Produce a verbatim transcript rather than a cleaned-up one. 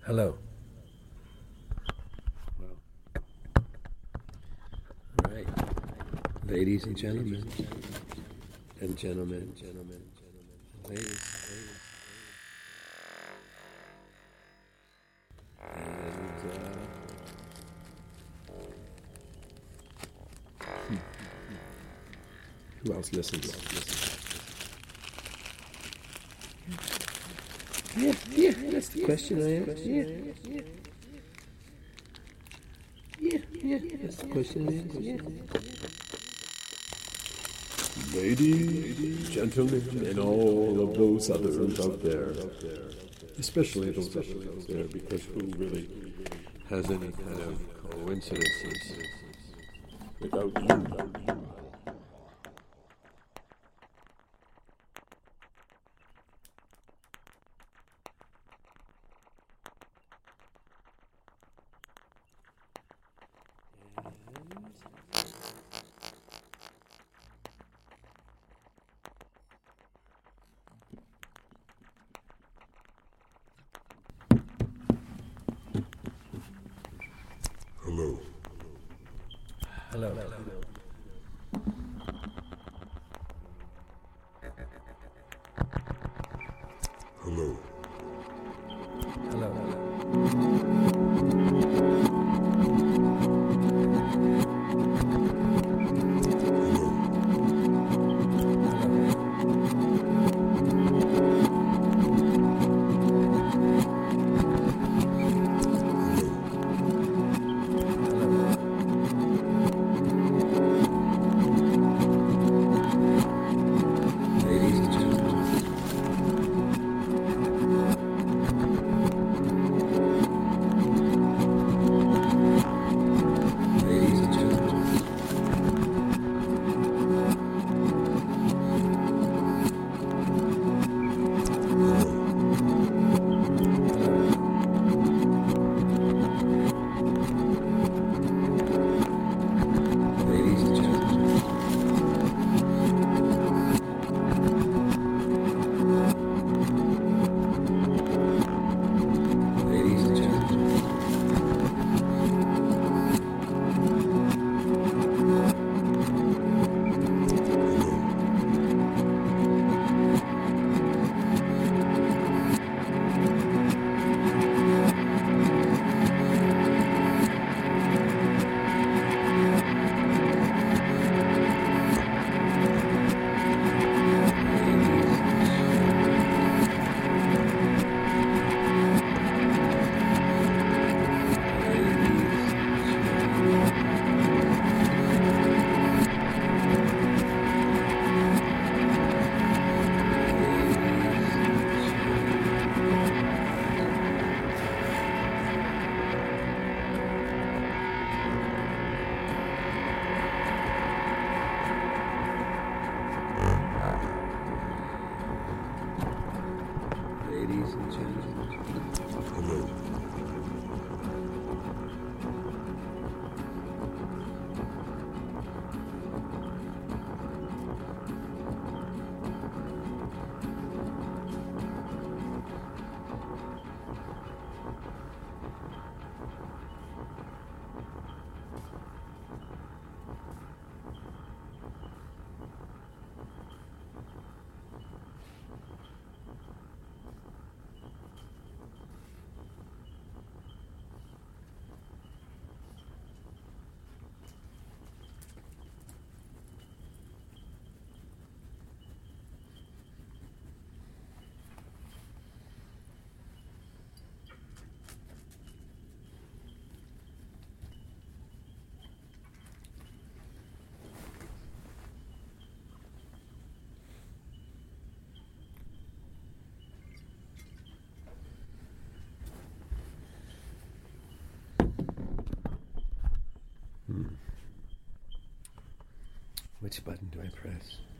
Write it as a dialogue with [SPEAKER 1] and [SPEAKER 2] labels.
[SPEAKER 1] Hello. Well, all right. Ladies and gentlemen, and gentlemen, gentlemen, gentlemen, and ladies, ladies. And, uh, who else listens? Yeah, yeah, that's the question I asked. Yeah, yeah. Yeah, yeah, that's the question I asked. Yeah. Ladies, gentlemen, and all of those others out there, especially those others out there, because who really has any kind of coincidences without you?
[SPEAKER 2] Hello.
[SPEAKER 1] Hello.
[SPEAKER 2] Hello.
[SPEAKER 1] Hello.
[SPEAKER 2] Hello.
[SPEAKER 1] Ladies and gentlemen. Ladies and gentlemen. Ladies and gentlemen. Ladies and gentlemen. Ladies and gentlemen.
[SPEAKER 2] Hello.
[SPEAKER 1] Which button do I press?